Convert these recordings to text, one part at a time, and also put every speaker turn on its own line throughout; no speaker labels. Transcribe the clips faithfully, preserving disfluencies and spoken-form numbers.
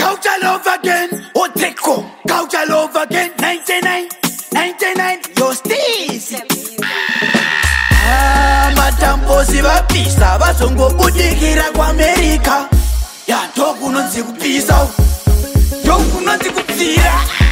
Culture love again. Oteko. Culture love again. ninety-nine. ninety-nine. Yo Stacy. Ah, matamposi vapisa vazongobudikira kuAmerica. Ya ndokunonzi kupisa. Ndokunonzi kupfira.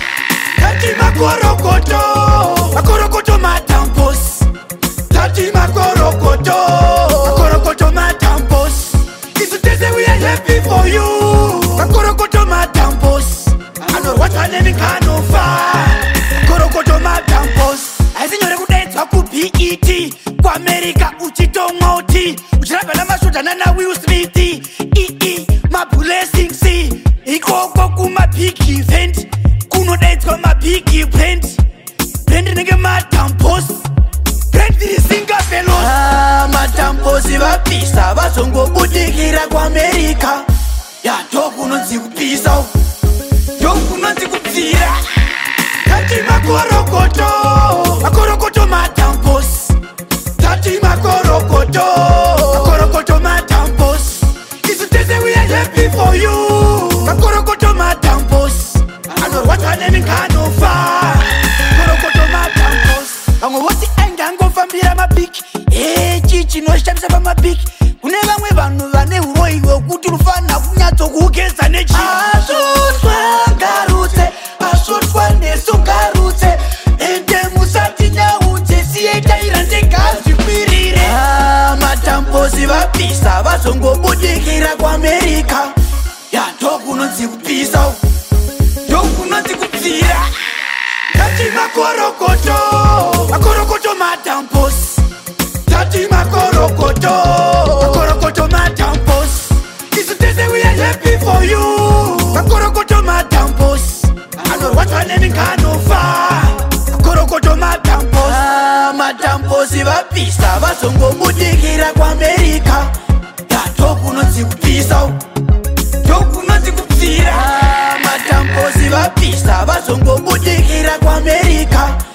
Tati makorokoto. Makorokoto matamposi. Tati makorokoto. Makorokoto matamposi. Isutese we are happy for you. Makorokoto matamposi. Ano what's name kanofa. Makorokoto matamposi. Azinyore kudaitwa ku B E T. kuAmerica uchitonga uti. Uchirapa na mashodana na Will Smith. E E my blessings. Ikoko kuma big event. Kuno daitwa ma big event. Brand nige matamposi. Brand diri singa fellows. Ah, matamposi vapisa vazongobudikira kuAmerica. Ya ndokunonzi kupisa. Ndokunonzi kupfira. Tati makorokoto. Makorokoto matamposi. Tati makorokoto. Makorokoto matamposi. Isutese we are happy for you. Makorokoto matamposi. Ano what's name kanofa. Makorokoto matamposi. Vamwe voti angangofambira mabiki. Eh, chichi noshamisa pamabiki. Kune vamwe vanhu vane uroi hwekuti rufana kunyatsokuugeza nechi. Asutwa ngarutse. Asutwa nesu ngarutse. Ende musati nyaudze sietaira ndengazvikwirire. Ah, matamposi vapisa vazongobudikira kuAmerica. Ya ndokunonzi kupisa. Ndokunonzi kupfira. Tati makorokoto. Makorokoto matamposi. Tati makorokoto. Makorokoto matamposi. Isutese we are happy for you. Makorokoto matamposi. Ano what's name kanofa. Makorokoto matamposi. Ah, matamposi vapisa vazongobudikira kuAmerica. Ya ndokunonzi kupisa. Ndokunonzi kupfira. Ah, matamposi vapisa vazongobudikira kuAmerica.